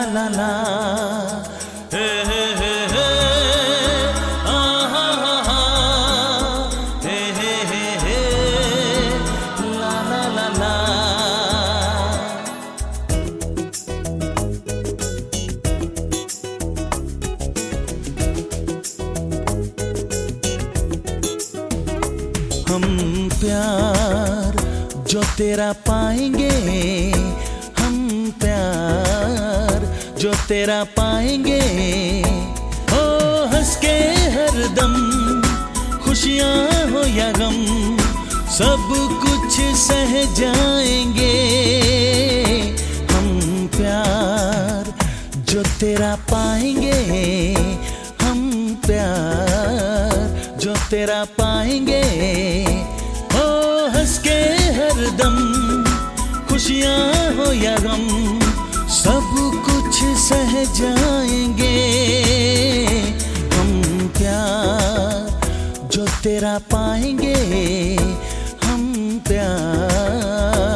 ला ला हे हे हे हे आ हा हा हा हे हे हे हे ला ला ला ला। हम प्यार जो तेरा पाएंगे, हम प्यार जो तेरा पाएंगे, ओ हंस के हरदम खुशियाँ हो या गम सब कुछ सह जाएंगे। हम प्यार जो तेरा पाएंगे, हम प्यार जो तेरा पाएंगे, ओ हंस के हरदम खुशियाँ हो या गम सब कुछ सह जाएंगे। हम प्यार जो तेरा पाएंगे, हम प्यार।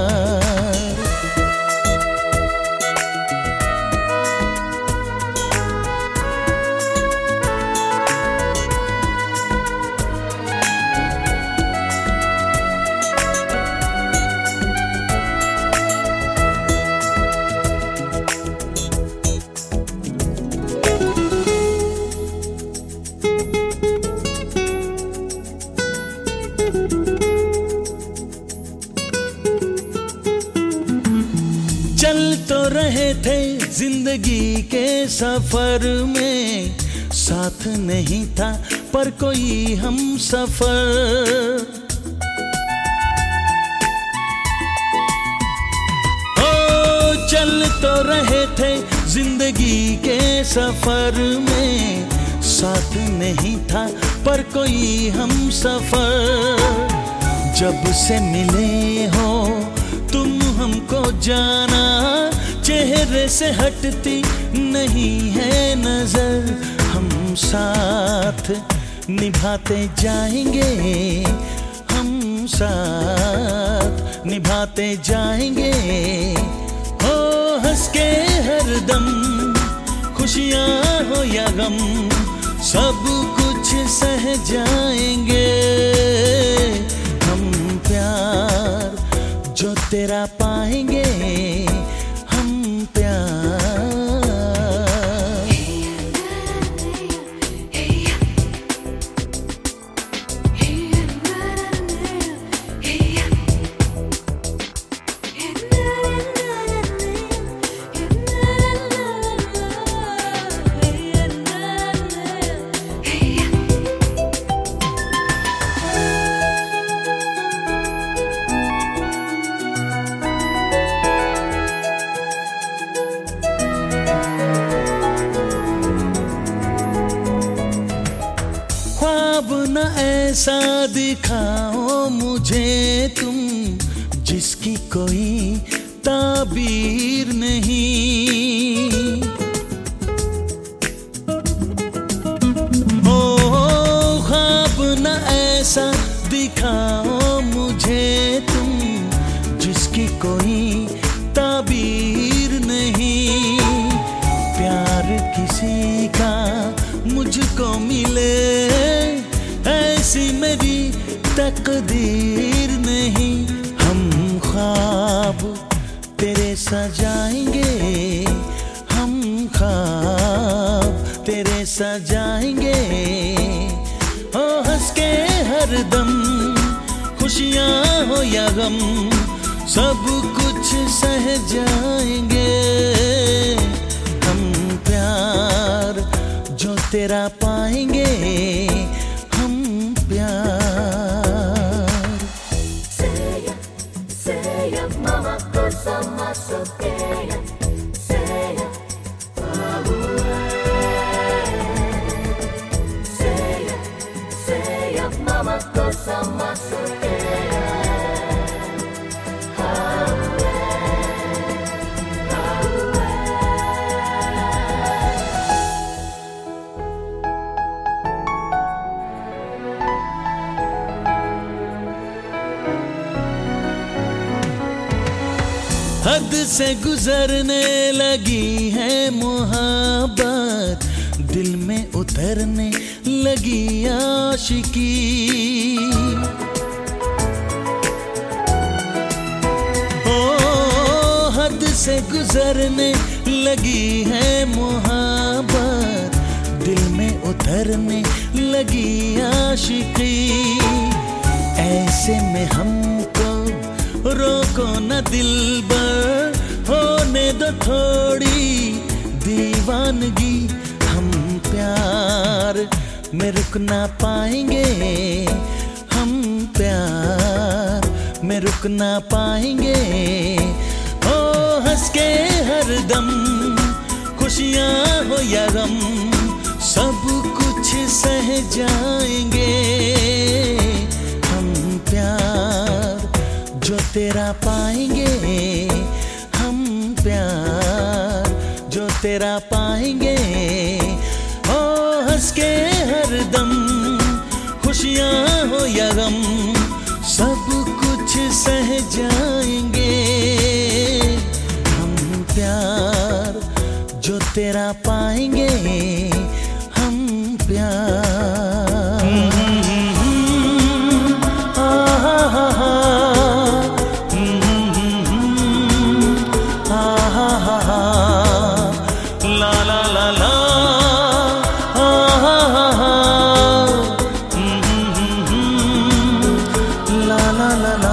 चल तो रहे थे जिंदगी के सफर में, साथ नहीं था पर कोई हम सफर। ओ चल तो रहे थे जिंदगी के सफर में, साथ नहीं था पर कोई हम सफर। जब से मिले हो तुम हमको जाना, चेहरे से हटती नहीं है नजर। हम साथ निभाते जाएंगे, हम साथ निभाते जाएंगे, ओ हंस के हरदम खुशियाँ हो या गम सब कुछ सह जाएंगे। हम प्यार जो तेरा पाएंगे, हम प्यार। ख्वाब न ऐसा दिखाओ मुझे तुम, जिसकी कोई ताबीर नहीं। ओ ख्वाब न ऐसा दिखाओ मुझे तुम, जिसकी कोई ताबीर नहीं। प्यार किसी का मुझको मिले ऐसी मेरी तकदीर नहीं। हम ख्वाब तेरे सजाएंगे, हम ख्वाब तेरे सजाएंगे, ओ हंस के हरदम खुशियाँ हो या गम सब कुछ सह जाएंगे। हम प्यार जो तेरा पाएंगे, हम प्यार। Seya, mama cosa más soltera. Seya, Seya, mama cosa más soltera. हद से गुजरने लगी है मोहब्बत, दिल में उतरने लगी आशिकी। ओ हद से गुजरने लगी है मोहब्बत, दिल में उतरने लगी आशिकी। ऐसे में हमको रोको न दिलबर, होने दो थोड़ी दीवानगी। हम प्यार में रुक ना पाएंगे, हम प्यार में रुक ना पाएंगे। ओ हंस के हरदम खुशियाँ हो या गम, सब कुछ सह जाएंगे। हम प्यार जो तेरा पाएंगे, हम प्यार जो तेरा पाएंगे। ओ हंस के हरदम खुशियाँ हो या गम, सब कुछ सह जाएंगे। हम प्यार जो तेरा पाएंगे, हम प्यार। ला ला ला ला, ला ला ला ला।